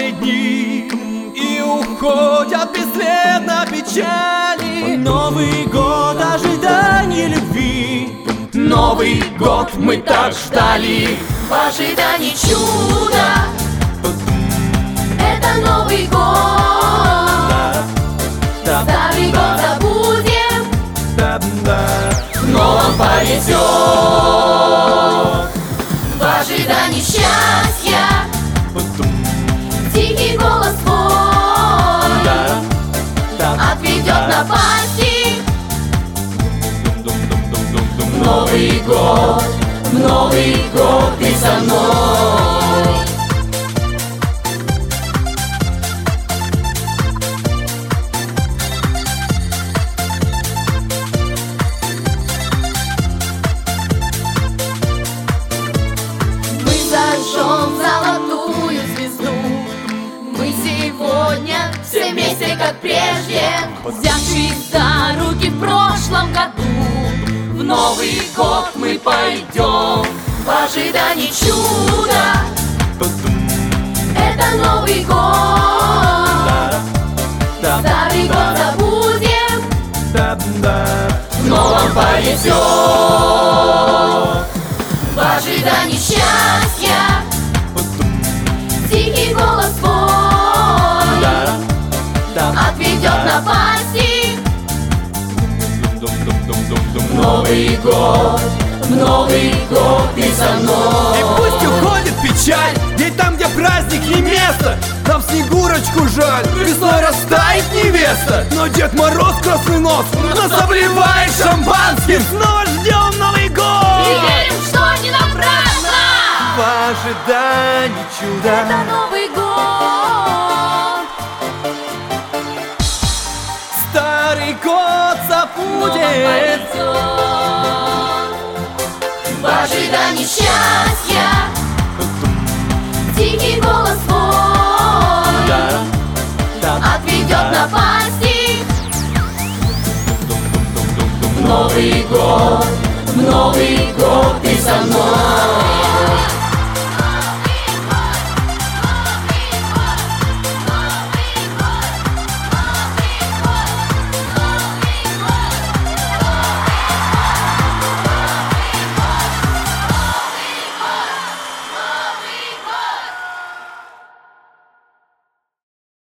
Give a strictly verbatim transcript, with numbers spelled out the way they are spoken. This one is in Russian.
дни, и уходят бесследно печали. Новый год ожиданий любви, Новый год мы так ждали. В ожидании чуда это Новый год. Старый год забудем, В новом повезет. в ожидании счастья тихий голос твой отведет напасти. В Новый год, в Новый год ты со мной. Мы зажжем золотую звезду. Мы сегодня все вместе, как прежде, взявшись за руки в прошлом году. В Новый год мы пойдем в ожидании чуда. Это Новый год. Старый год забудем, В новом повезет. в ожидании счастья тихий голос твой отведет напасти. В Новый год, в Новый год ты со мной. и пусть уходит печаль, ведь там, где праздник, не место. Нам Снегурочку жаль, весной растает невеста. Но Дед Мороз красный нос нас обливает шампанским. Снова ждем Новый И год верим, что не напрасно. в ожидании чуда. Это Новый год. Старый год забудет, В ожидании счастья тихий голос твой отведет напасти. В Новый год, в Новый год ты со мной.